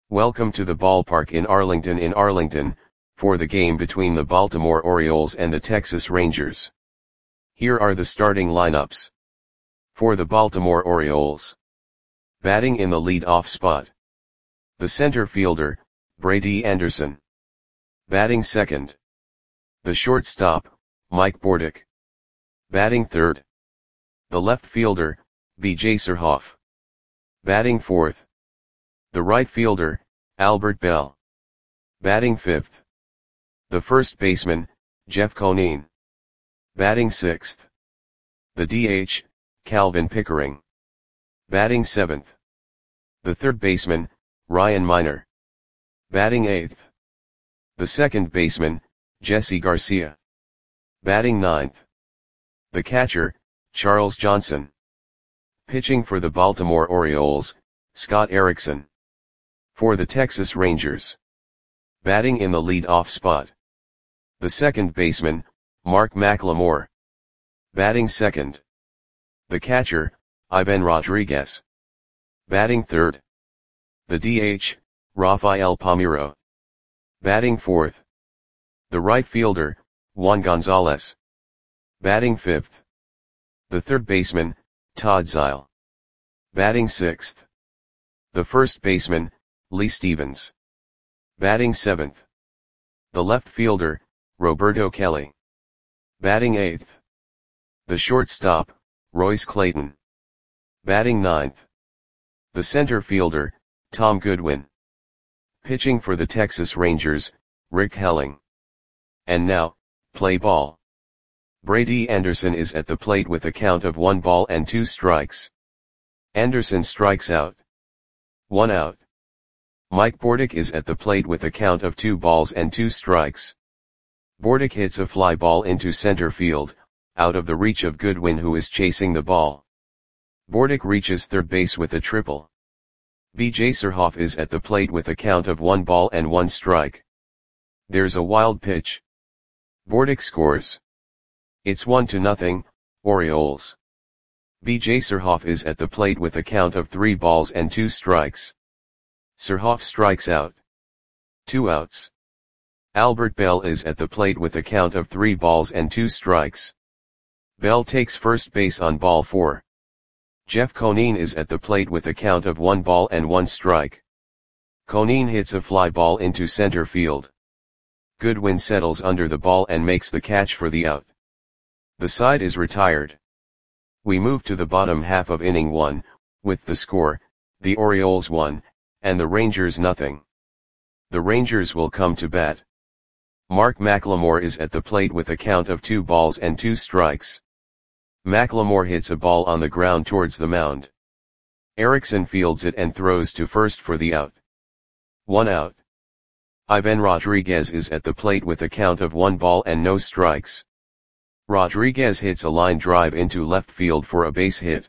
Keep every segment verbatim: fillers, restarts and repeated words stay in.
Welcome to the ballpark in Arlington in Arlington, for the game between the Baltimore Orioles and the Texas Rangers. Here are the starting lineups. For the Baltimore Orioles. Batting in the lead-off spot. The center fielder, Brady Anderson. Batting second. The shortstop, Mike Bordick. Batting third. The left fielder, B J Surhoff. Batting fourth. The right fielder, Albert Belle. Batting fifth. The first baseman, Jeff Conine. Batting sixth. The D H, Calvin Pickering. Batting seventh. The third baseman, Ryan Miner. Batting eighth. The second baseman, Jesse Garcia. Batting ninth. The catcher, Charles Johnson. Pitching for the Baltimore Orioles, Scott Erickson. For the Texas Rangers. Batting in the lead-off spot. The second baseman, Mark McLemore. Batting second. The catcher, Ivan Rodriguez. Batting third. The D H, Rafael Palmeiro. Batting fourth. The right fielder, Juan Gonzalez. Batting fifth. The third baseman, Todd Zeile. Batting sixth. The first baseman, Lee Stevens. Batting seventh. The left fielder, Roberto Kelly. Batting eighth. The shortstop, Royce Clayton. Batting ninth. The center fielder, Tom Goodwin. Pitching for the Texas Rangers, Rick Helling. And now, play ball. Brady Anderson is at the plate with a count of one ball and two strikes. Anderson strikes out. One out. Mike Bordick is at the plate with a count of two balls and two strikes. Bordick hits a fly ball into center field, out of the reach of Goodwin, who is chasing the ball. Bordick reaches third base with a triple. B J Surhoff is at the plate with a count of one ball and one strike. There's a wild pitch. Bordick scores. It's one to nothing, Orioles. B J Surhoff is at the plate with a count of three balls and two strikes. Surhoff strikes out. Two outs. Albert Belle is at the plate with a count of three balls and two strikes. Belle takes first base on ball four. Jeff Conine is at the plate with a count of one ball and one strike. Conine hits a fly ball into center field. Goodwin settles under the ball and makes the catch for the out. The side is retired. We move to the bottom half of inning one, with the score, the Orioles one, and the Rangers nothing. The Rangers will come to bat. Mark McLemore is at the plate with a count of two balls and two strikes. McLemore hits a ball on the ground towards the mound. Erickson fields it and throws to first for the out. One out. Ivan Rodriguez is at the plate with a count of one ball and no strikes. Rodriguez hits a line drive into left field for a base hit.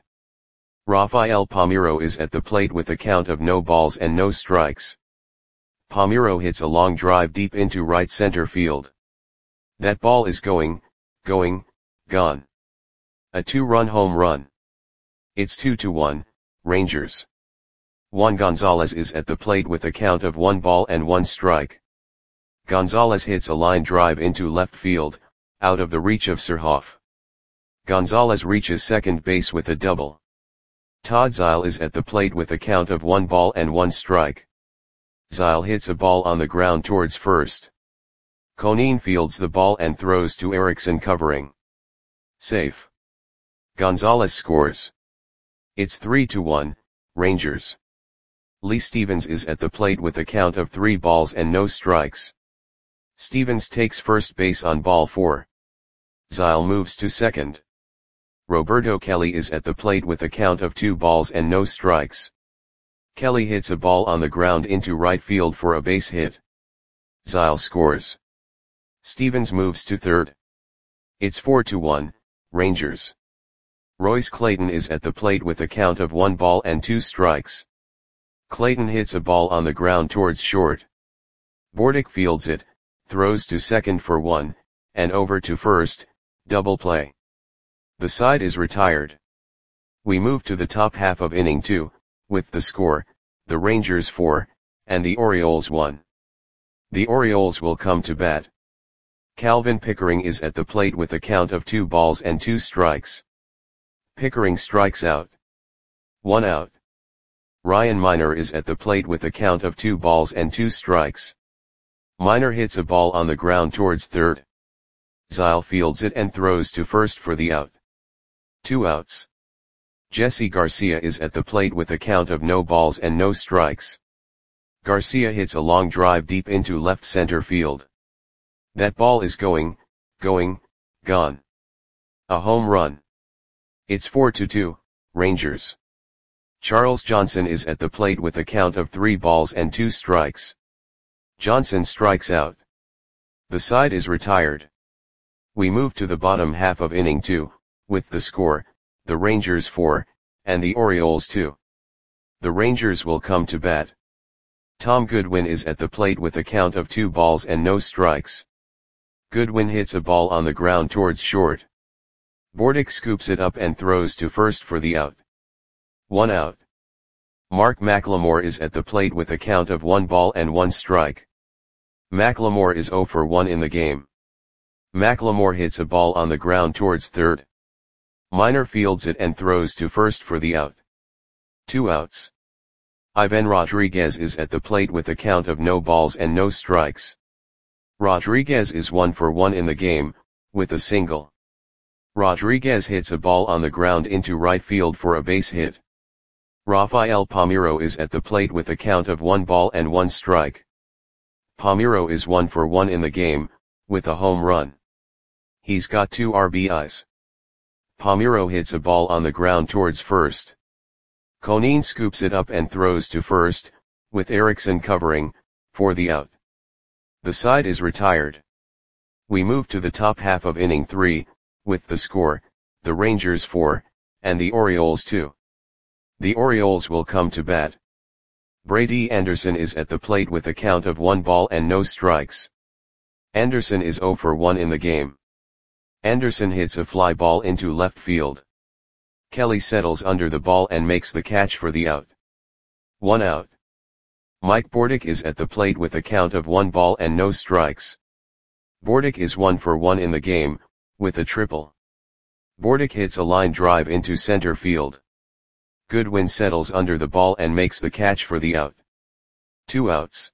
Rafael Palmeiro is at the plate with a count of no balls and no strikes. Palmeiro hits a long drive deep into right center field. That ball is going, going, gone. A two-run home run. It's two to one, Rangers. Juan Gonzalez is at the plate with a count of one ball and one strike. Gonzalez hits a line drive into left field, out of the reach of Surhoff. Gonzalez reaches second base with a double. Todd Zeile is at the plate with a count of one ball and one strike. Zeile hits a ball on the ground towards first. Conine fields the ball and throws to Erickson covering. Safe. Gonzalez scores. It's three to one, Rangers. Lee Stevens is at the plate with a count of three balls and no strikes. Stevens takes first base on ball four. Zeile moves to second. Roberto Kelly is at the plate with a count of two balls and no strikes. Kelly hits a ball on the ground into right field for a base hit. Zeile scores. Stevens moves to third. It's four to one, Rangers. Royce Clayton is at the plate with a count of one ball and two strikes. Clayton hits a ball on the ground towards short. Bordick fields it, throws to second for one, and over to first, double play. The side is retired. We move to the top half of inning two, with the score, the Rangers four, and the Orioles one. The Orioles will come to bat. Calvin Pickering is at the plate with a count of two balls and two strikes. Pickering strikes out. One out. Ryan Minor is at the plate with a count of two balls and two strikes. Minor hits a ball on the ground towards third. Zile fields it and throws to first for the out. Two outs. Jesse Garcia is at the plate with a count of no balls and no strikes. Garcia hits a long drive deep into left center field. That ball is going, going, gone. A home run. It's four to two, Rangers. Charles Johnson is at the plate with a count of three balls and two strikes. Johnson strikes out. The side is retired. We move to the bottom half of inning two, with the score, the Rangers four, and the Orioles two. The Rangers will come to bat. Tom Goodwin is at the plate with a count of two balls and no strikes. Goodwin hits a ball on the ground towards short. Bordick scoops it up and throws to first for the out. One out. Mark McLemore is at the plate with a count of one ball and one strike. McLemore is zero for one in the game. McLemore hits a ball on the ground towards third. Minor fields it and throws to first for the out. Two outs. Ivan Rodriguez is at the plate with a count of no balls and no strikes. Rodriguez is one for one in the game, with a single. Rodriguez hits a ball on the ground into right field for a base hit. Rafael Palmeiro is at the plate with a count of one ball and one strike. Palmeiro is one for one in the game, with a home run. He's got two R B Is. Palmeiro hits a ball on the ground towards first. Conine scoops it up and throws to first, with Erickson covering, for the out. The side is retired. We move to the top half of inning three, with the score, the Rangers four, and the Orioles two. The Orioles will come to bat. Brady Anderson is at the plate with a count of one ball and no strikes. Anderson is zero for one in the game. Anderson hits a fly ball into left field. Kelly settles under the ball and makes the catch for the out. One out. Mike Bordick is at the plate with a count of one ball and no strikes. Bordick is one for one in the game, with a triple. Bordick hits a line drive into center field. Goodwin settles under the ball and makes the catch for the out. Two outs.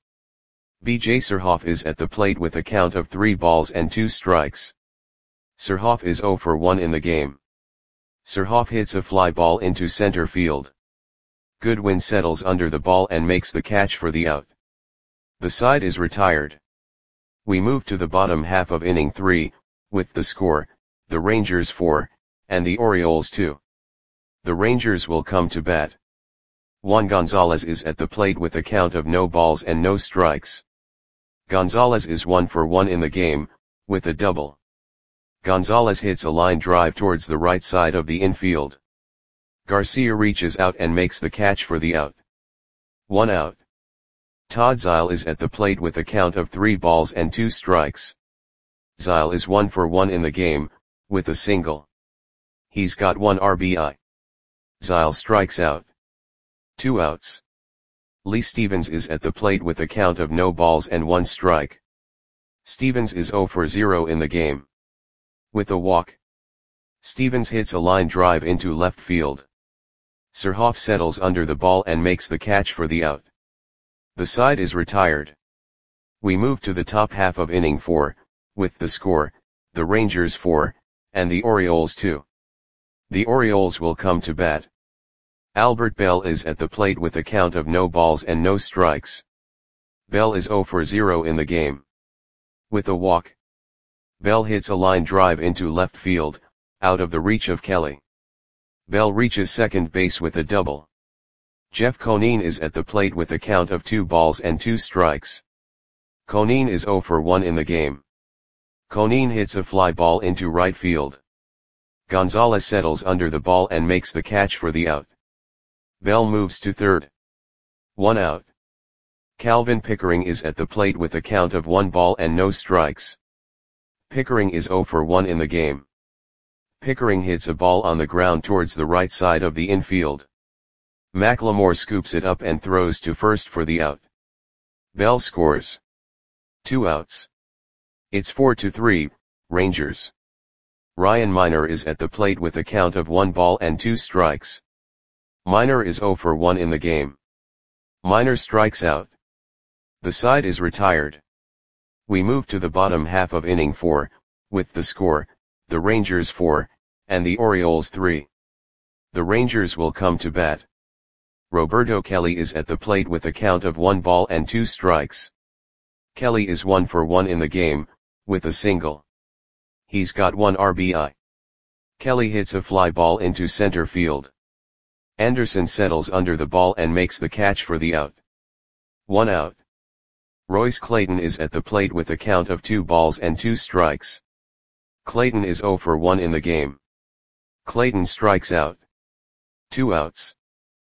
B J Surhoff is at the plate with a count of three balls and two strikes. Surhoff is zero for one in the game. Surhoff hits a fly ball into center field. Goodwin settles under the ball and makes the catch for the out. The side is retired. We move to the bottom half of inning three, with the score, the Rangers four, and the Orioles two. The Rangers will come to bat. Juan Gonzalez is at the plate with a count of no balls and no strikes. Gonzalez is one for one in the game, with a double. Gonzalez hits a line drive towards the right side of the infield. Garcia reaches out and makes the catch for the out. One out. Todd Zile is at the plate with a count of three balls and two strikes. Zile is one for one in the game, with a single. He's got one R B I. Zile strikes out. Two outs. Lee Stevens is at the plate with a count of no balls and one strike. Stevens is zero for zero in the game. With a walk. Stevens hits a line drive into left field. Surhoff settles under the ball and makes the catch for the out. The side is retired. We move to the top half of inning four, with the score, the Rangers four, and the Orioles two. The Orioles will come to bat. Albert Bell is at the plate with a count of no balls and no strikes. Bell is zero for zero in the game. With a walk. Bell hits a line drive into left field, out of the reach of Kelly. Bell reaches second base with a double. Jeff Conine is at the plate with a count of two balls and two strikes. Conine is zero for one in the game. Conine hits a fly ball into right field. Gonzalez settles under the ball and makes the catch for the out. Bell moves to third. One out. Calvin Pickering is at the plate with a count of one ball and no strikes. Pickering is zero for one in the game. Pickering hits a ball on the ground towards the right side of the infield. McLemore scoops it up and throws to first for the out. Bell scores. Two outs. It's four to three, Rangers. Ryan Miner is at the plate with a count of one ball and two strikes. Miner is zero for one in the game. Miner strikes out. The side is retired. We move to the bottom half of inning four, with the score, the Rangers four, and the Orioles three. The Rangers will come to bat. Roberto Kelly is at the plate with a count of one ball and two strikes. Kelly is one for one in the game, with a single. He's got one R B I. Kelly hits a fly ball into center field. Anderson settles under the ball and makes the catch for the out. One out. Royce Clayton is at the plate with a count of two balls and two strikes. Clayton is zero for one in the game. Clayton strikes out. Two outs.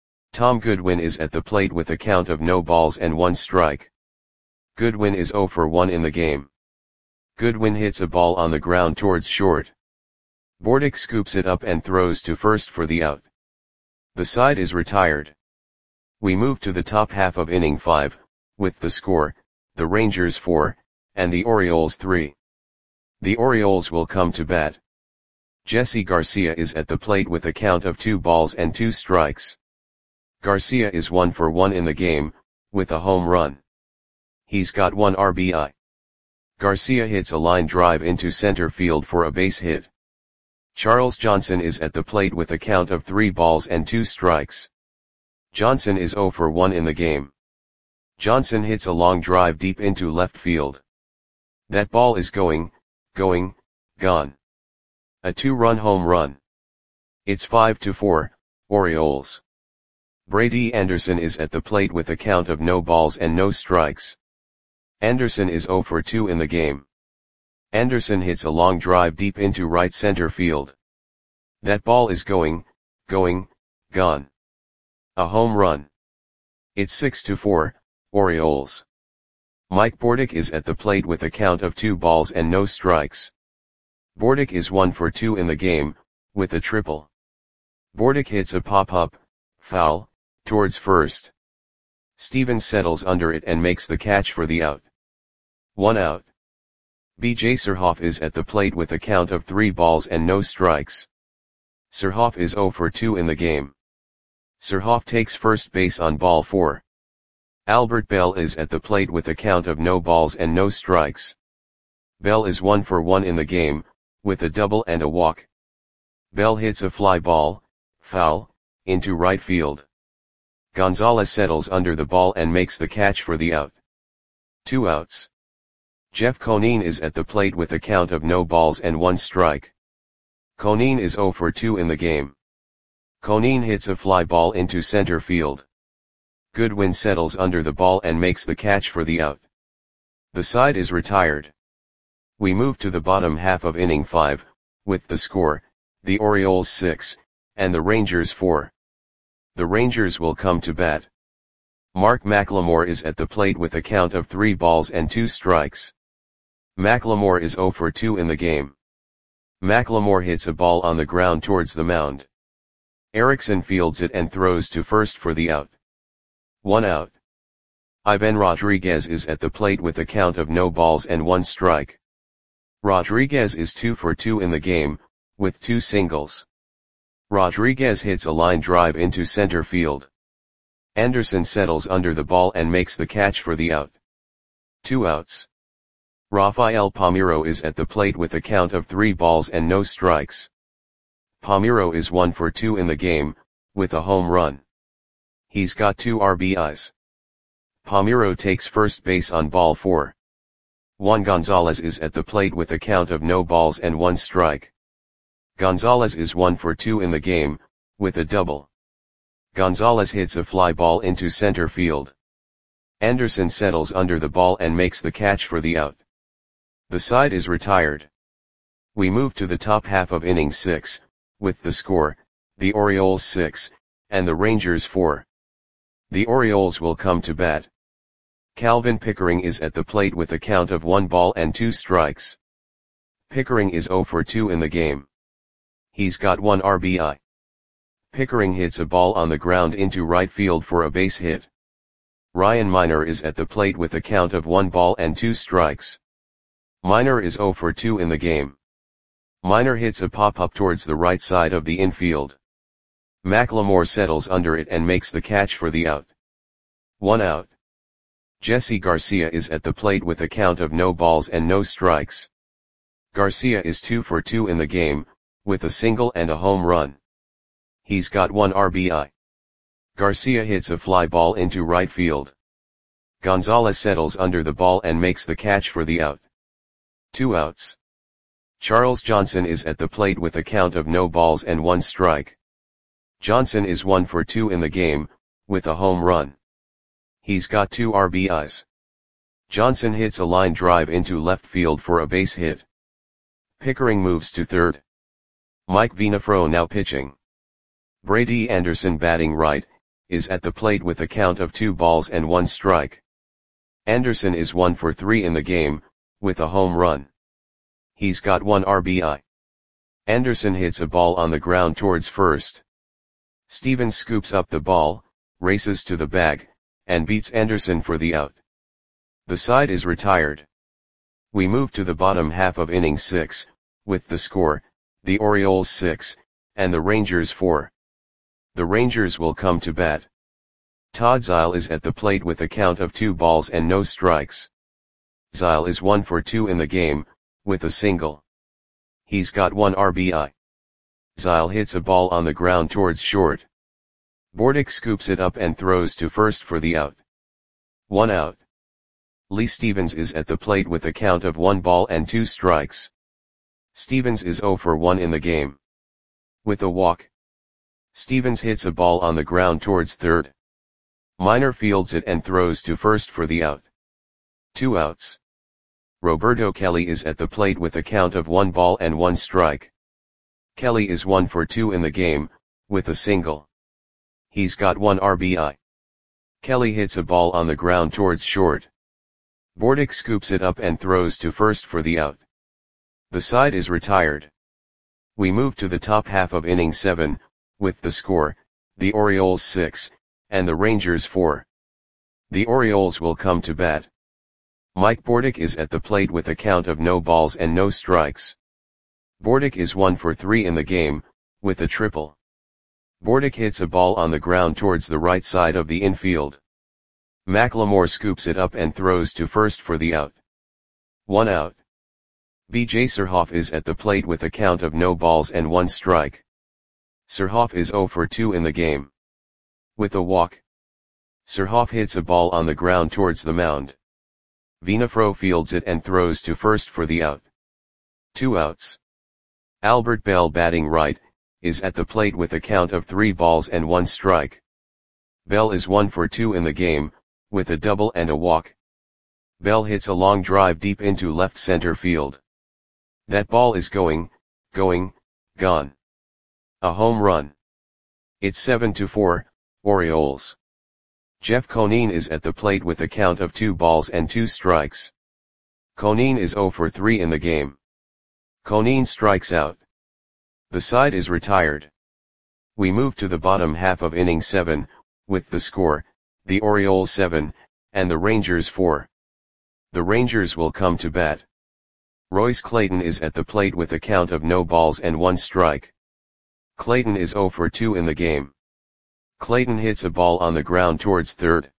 Tom Goodwin is at the plate with a count of no balls and one strike. Goodwin is zero for one in the game. Goodwin hits a ball on the ground towards short. Bordick scoops it up and throws to first for the out. The side is retired. We move to the top half of inning five, with the score, the Rangers four, and the Orioles three. The Orioles will come to bat. Jesse Garcia is at the plate with a count of two balls and two strikes. Garcia is one for one in the game, with a home run. He's got one R B I. Garcia hits a line drive into center field for a base hit. Charles Johnson is at the plate with a count of three balls and two strikes. Johnson is zero for one in the game. Johnson hits a long drive deep into left field. That ball is going, going, gone. A two-run home run. It's five to four, Orioles. Brady Anderson is at the plate with a count of no balls and no strikes. Anderson is zero for two in the game. Anderson hits a long drive deep into right center field. That ball is going, going, gone. A home run. It's six to four, Orioles. Mike Bordick is at the plate with a count of two balls and no strikes. Bordick is one for two in the game, with a triple. Bordick hits a pop-up, foul, towards first. Stevens settles under it and makes the catch for the out. One out. B J Surhoff is at the plate with a count of three balls and no strikes. Surhoff is zero for two in the game. Surhoff takes first base on ball four. Albert Bell is at the plate with a count of no balls and no strikes. Bell is one for one in the game, with a double and a walk. Bell hits a fly ball, foul, into right field. Gonzalez settles under the ball and makes the catch for the out. Two outs. Jeff Conine is at the plate with a count of no balls and one strike. Conine is zero for two in the game. Conine hits a fly ball into center field. Goodwin settles under the ball and makes the catch for the out. The side is retired. We move to the bottom half of inning five, with the score, the Orioles six, and the Rangers four. The Rangers will come to bat. Mark McLemore is at the plate with a count of three balls and two strikes. McLemore is zero for two in the game. McLemore hits a ball on the ground towards the mound. Erickson fields it and throws to first for the out. One out. Ivan Rodriguez is at the plate with a count of no balls and one strike. Rodriguez is two for two in the game, with two singles. Rodriguez hits a line drive into center field. Anderson settles under the ball and makes the catch for the out. Two outs. Rafael Palmeiro is at the plate with a count of three balls and no strikes. Palmeiro is one for two in the game, with a home run. He's got two R B Is. Palmeiro takes first base on ball four. Juan Gonzalez is at the plate with a count of no balls and one strike. Gonzalez is one for two in the game, with a double. Gonzalez hits a fly ball into center field. Anderson settles under the ball and makes the catch for the out. The side is retired. We move to the top half of inning six, with the score, the Orioles six, and the Rangers four. The Orioles will come to bat. Calvin Pickering is at the plate with a count of one ball and two strikes. Pickering is zero for two in the game. He's got one R B I. Pickering hits a ball on the ground into right field for a base hit. Ryan Minor is at the plate with a count of one ball and two strikes. Minor is zero for two in the game. Minor hits a pop-up towards the right side of the infield. McLemore settles under it and makes the catch for the out. One out. Jesse Garcia is at the plate with a count of no balls and no strikes. Garcia is two for two in the game, with a single and a home run. He's got one R B I. Garcia hits a fly ball into right field. Gonzalez settles under the ball and makes the catch for the out. Two outs. Charles Johnson is at the plate with a count of no balls and one strike. Johnson is one for two in the game, with a home run. He's got two R B Is. Johnson hits a line drive into left field for a base hit. Pickering moves to third. Mike Venafro now pitching. Brady Anderson batting right, is at the plate with a count of two balls and one strike. Anderson is one for three in the game, with a home run. He's got one R B I. Anderson hits a ball on the ground towards first. Stevens scoops up the ball, races to the bag, and beats Anderson for the out. The side is retired. We move to the bottom half of inning six, with the score, the Orioles six, and the Rangers four. The Rangers will come to bat. Todd Zeile is at the plate with a count of two balls and no strikes. Zeile is one for two in the game, with a single. He's got one R B I. Zeile hits a ball on the ground towards short. Bordick scoops it up and throws to first for the out. One out. Lee Stevens is at the plate with a count of one ball and two strikes. Stevens is zero for one in the game. With a walk. Stevens hits a ball on the ground towards third. Minor fields it and throws to first for the out. Two outs. Roberto Kelly is at the plate with a count of one ball and one strike. Kelly is one for two in the game, with a single. He's got one R B I. Kelly hits a ball on the ground towards short. Bordick scoops it up and throws to first for the out. The side is retired. We move to the top half of inning seven, with the score, the Orioles six, and the Rangers four. The Orioles will come to bat. Mike Bordick is at the plate with a count of no balls and no strikes. Bordick is one for three in the game, with a triple. Bordick hits a ball on the ground towards the right side of the infield. McLemore scoops it up and throws to first for the out. One out. B J Surhoff is at the plate with a count of no balls and one strike. Surhoff is zero for two in the game. With a walk. Surhoff hits a ball on the ground towards the mound. Venafro fields it and throws to first for the out. Two outs. Albert Bell batting right, is at the plate with a count of three balls and one strike. Bell is one for two in the game, with a double and a walk. Bell hits a long drive deep into left center field. That ball is going, going, gone. A home run. It's seven to four, Orioles. Jeff Conine is at the plate with a count of two balls and two strikes. Conine is zero for three in the game. Conine strikes out. The side is retired. We move to the bottom half of inning seven, with the score, the Orioles seven, and the Rangers four. The Rangers will come to bat. Royce Clayton is at the plate with a count of no balls and one strike. Clayton is zero for two in the game. Clayton hits a ball on the ground towards third.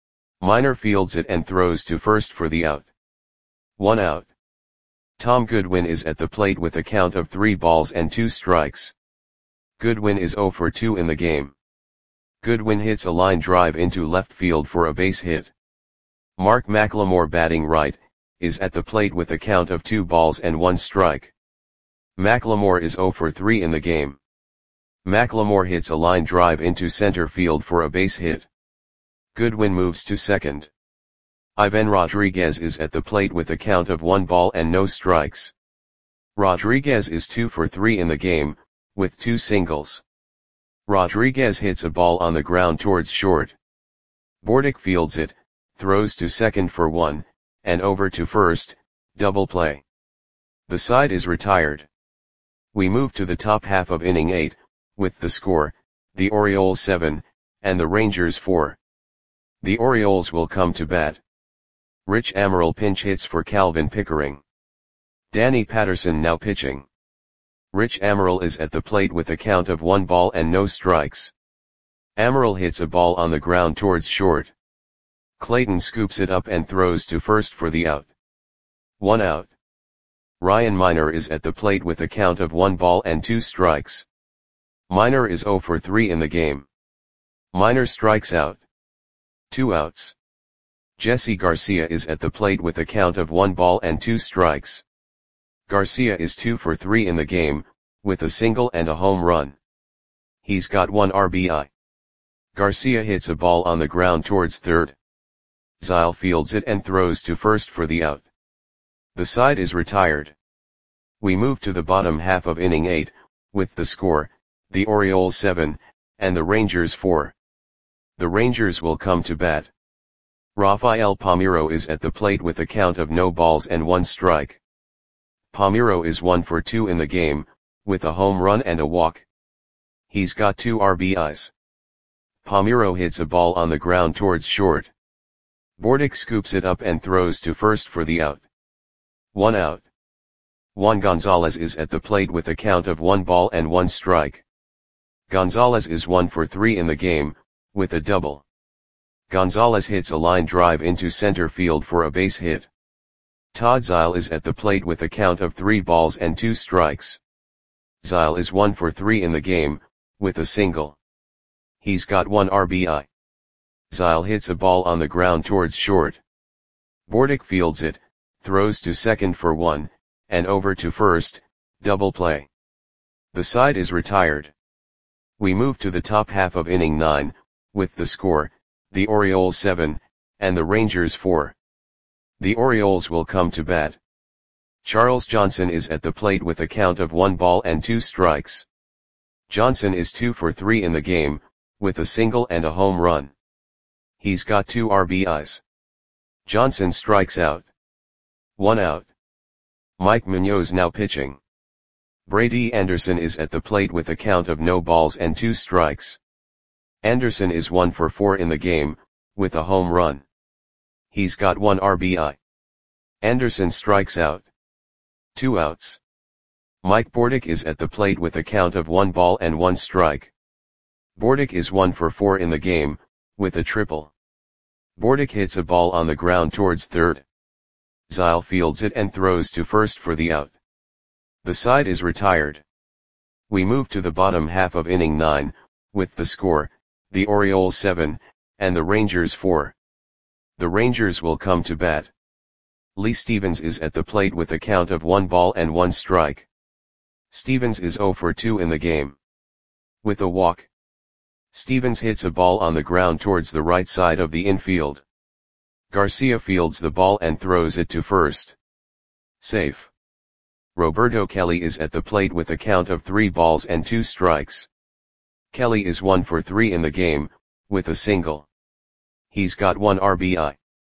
Minor fields it and throws to first for the out. One out. Tom Goodwin is at the plate with a count of three balls and two strikes. Goodwin is zero for two in the game. Goodwin hits a line drive into left field for a base hit. Mark McLemore batting right, is at the plate with a count of two balls and one strike. McLemore is zero for three in the game. McLemore hits a line drive into center field for a base hit. Goodwin moves to second. Ivan Rodriguez is at the plate with a count of one ball and no strikes. Rodriguez is two for three in the game, with two singles. Rodriguez hits a ball on the ground towards short. Bordick fields it, throws to second for one, and over to first, double play. The side is retired. We move to the top half of inning eight, with the score, the Orioles seven, and the Rangers four. The Orioles will come to bat. Rich Amaral pinch hits for Calvin Pickering. Danny Patterson now pitching. Rich Amaral is at the plate with a count of one ball and no strikes. Amaral hits a ball on the ground towards short. Clayton scoops it up and throws to first for the out. One out. Ryan Minor is at the plate with a count of one ball and two strikes. Minor is zero for three in the game. Minor strikes out. Two outs. Jesse Garcia is at the plate with a count of one ball and two strikes. Garcia is two for three in the game, with a single and a home run. He's got one R B I. Garcia hits a ball on the ground towards third. Zyle fields it and throws to first for the out. The side is retired. We move to the bottom half of inning eight, with the score, the Orioles seven, and the Rangers four. The Rangers will come to bat. Rafael Palmeiro is at the plate with a count of no balls and one strike. Palmeiro is one for two in the game, with a home run and a walk. He's got two R B Is. Palmeiro hits a ball on the ground towards short. Bordick scoops it up and throws to first for the out. One out. Juan Gonzalez is at the plate with a count of one ball and one strike. Gonzalez is one for three in the game, with a double. Gonzalez hits a line drive into center field for a base hit. Todd Zyle is at the plate with a count of three balls and two strikes. Zyle is one for three in the game, with a single. He's got one R B I. Zyle hits a ball on the ground towards short. Bordick fields it, throws to second for one, and over to first, double play. The side is retired. We move to the top half of inning nine, with the score, the Orioles seven, and the Rangers four. The Orioles will come to bat. Charles Johnson is at the plate with a count of one ball and two strikes. Johnson is two for three in the game, with a single and a home run. He's got two R B Is. Johnson strikes out. One out. Mike Munoz now pitching. Brady Anderson is at the plate with a count of no balls and two strikes. Anderson is one for four in the game, with a home run. He's got one R B I. Anderson strikes out. Two outs. Mike Bordick is at the plate with a count of one ball and one strike. Bordick is one for four in the game, with a triple. Bordick hits a ball on the ground towards third. Zyle fields it and throws to first for the out. The side is retired. We move to the bottom half of inning nine, with the score, the Orioles seven, and the Rangers four. The Rangers will come to bat. Lee Stevens is at the plate with a count of one ball and one strike. Stevens is zero for two in the game. With a walk. Stevens hits a ball on the ground towards the right side of the infield. Garcia fields the ball and throws it to first. Safe. Roberto Kelly is at the plate with a count of three balls and two strikes. Kelly is one for three in the game, with a single. He's got one R B I.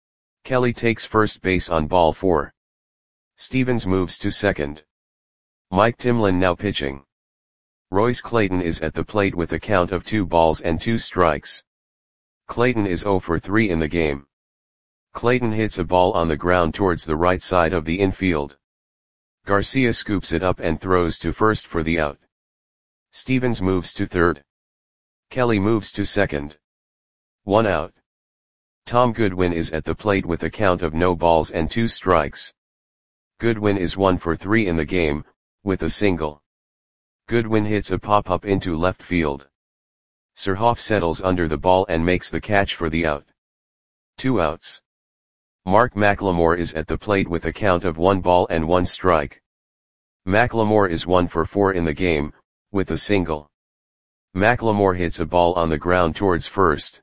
Kelly takes first base on ball four. Stevens moves to second. Mike Timlin now pitching. Royce Clayton is at the plate with a count of two balls and two strikes. Clayton is zero for three in the game. Clayton hits a ball on the ground towards the right side of the infield. Garcia scoops it up and throws to first for the out. Stevens moves to third. Kelly moves to second. One out. Tom Goodwin is at the plate with a count of no balls and two strikes. Goodwin is one for three in the game, with a single. Goodwin hits a pop-up into left field. Surhoff settles under the ball and makes the catch for the out. Two outs. Mark McLemore is at the plate with a count of one ball and one strike. McLemore is one for four in the game, with a single. McLemore hits a ball on the ground towards first.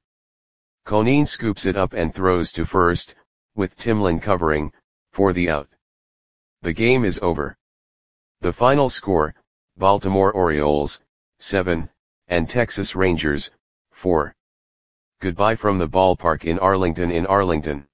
Conine scoops it up and throws to first, with Timlin covering, for the out. The game is over. The final score, Baltimore Orioles, seven, and Texas Rangers, four. Goodbye from the ballpark in Arlington in Arlington.